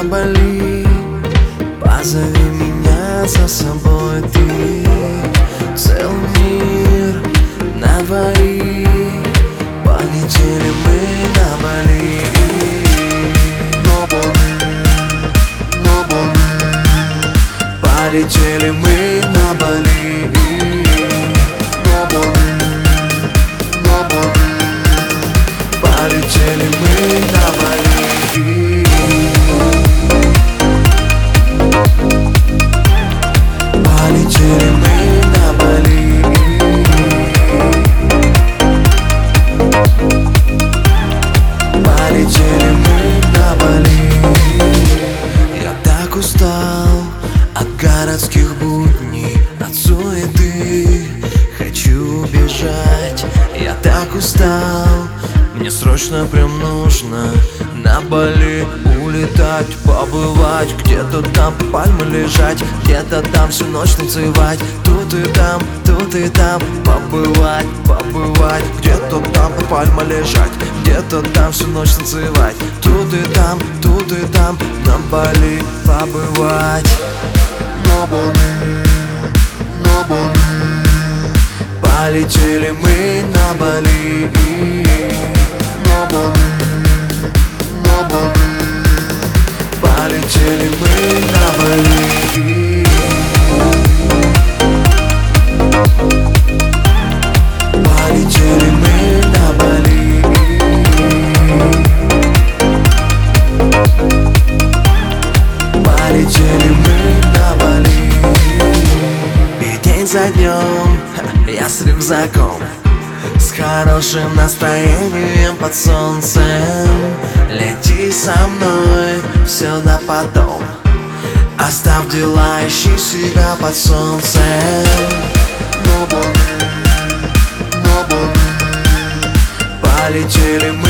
Бали. Позови меня за собой ты. Целый мир на двоих. Полетели мы на Бали. Полетели мы на Бали. Полетели мы на Бали. Полетели мы на Бали. Полетели мы на Бали. Я так устал от городских будней, от суеты. Хочу убежать, я так устал. Мне срочно прям нужно на Бали улетать, побывать. Где-то там пальмы лежать, где-то там всю ночь танцевать. Тут и там побывать, побывать. Где-то там пальма лежать, где-то там всю ночь танцевать. Тут и там на Бали побывать. На Бали, на Бали. Полетели мы на Бали. На Бали, на Бали. Полетели мы на Бали. Полетели мы на Бали. Полетели мы на Бали. И день за днем я с рюкзаком, с хорошим настроением под солнцем. Лети со мной, все да потом. Оставь дела, ищи себя под солнцем. На Бали, на Бали. Полетели мы